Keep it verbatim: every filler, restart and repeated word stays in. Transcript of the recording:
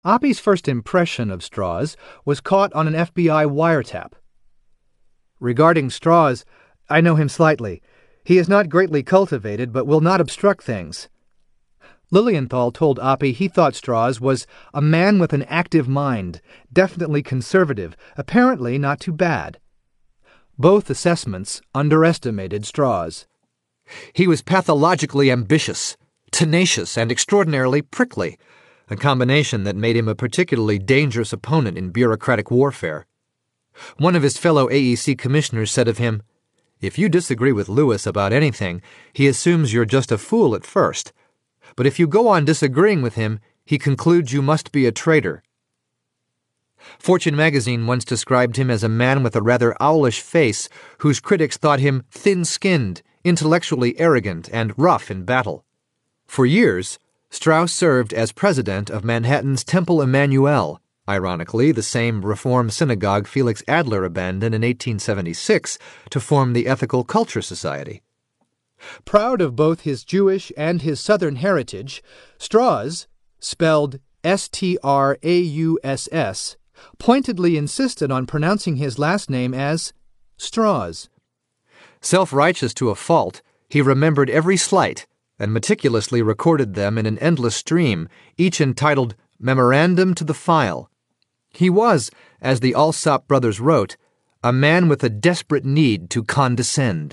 Oppie's first impression of Strauss was caught on an F B I wiretap. Regarding Strauss, I know him slightly. He is not greatly cultivated, but will not obstruct things. Lilienthal told Oppie he thought Strauss was a man with an active mind, definitely conservative, apparently not too bad. Both assessments underestimated Strauss. He was pathologically ambitious, tenacious, and extraordinarily prickly, a combination that made him a particularly dangerous opponent in bureaucratic warfare. One of his fellow A E C commissioners said of him, "If you disagree with Lewis about anything, he assumes you're just a fool at first. But if you go on disagreeing with him, he concludes you must be a traitor." Fortune magazine once described him as a man with a rather owlish face whose critics thought him thin-skinned, intellectually arrogant, and rough in battle. For years, Strauss served as president of Manhattan's Temple Emmanuel, ironically the same Reform synagogue Felix Adler abandoned in eighteen seventy-six to form the Ethical Culture Society. Proud of both his Jewish and his Southern heritage, Strauss, spelled S T R A U S S, pointedly insisted on pronouncing his last name as Strauss. Self-righteous to a fault, he remembered every slight and meticulously recorded them in an endless stream, each entitled Memorandum to the File. He was, as the Alsop brothers wrote, a man with a desperate need to condescend.